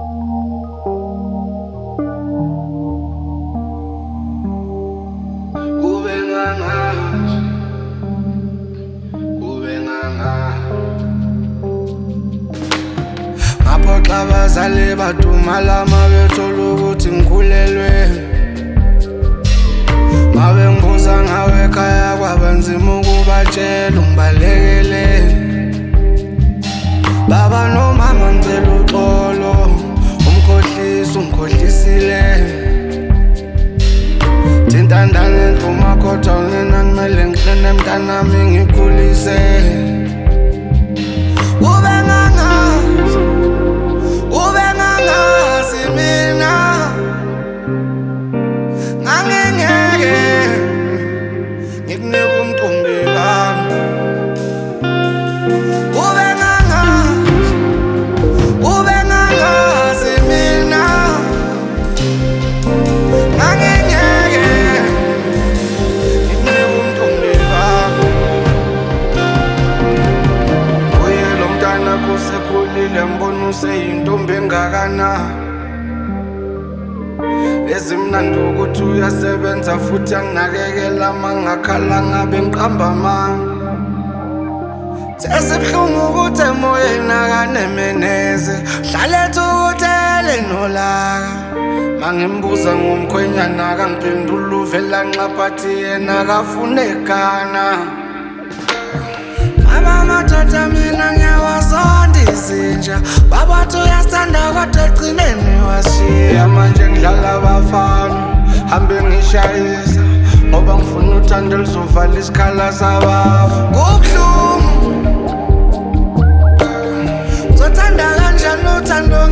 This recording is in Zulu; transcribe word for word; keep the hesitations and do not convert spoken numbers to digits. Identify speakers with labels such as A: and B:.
A: Ngaphoxa abazali badumala mabethola ukuthi ngikhulelwe. Ngabe ngibuza ngawe ekhaya kwabanzima ukubatshela ungibalekele. Baba nomama ngicela uxolo, umkhohlisi ungikhohlisile. Thintandane ndlumakhoda unina kumele ngihlene mntanami ngikhulise. Ube ngangazi, ube ngangazi mina ngangingeke ngikunike umqondo wami. Ube ngangazi, ube ngangazi mina ngangingeke ngikunike umqondo wami. Uye lo mntana kusekhulile mbona useyintombi engakana. Ezimnandi ukuthi uyasebenza futhi anginakekela mangakhala ngabe ngiqamba amanga. Sesibhlungu ukuthi emoyeni akanemeneze, hlaletha ukuthele nolaka. Mangimbuza ngomkhwenyana akangiphendula uvela nxaphathi yena akafune ekhana. Baba madoda mina ngiyawazonda izinja, babathi uyasithanda kodwa egcineni washiya. Manje ngidlala abafana hambe ngishayisa ngoba ngifuna uthando luzovala isikhala sababa. Kubuhlungu ngizothanda kanjani uthando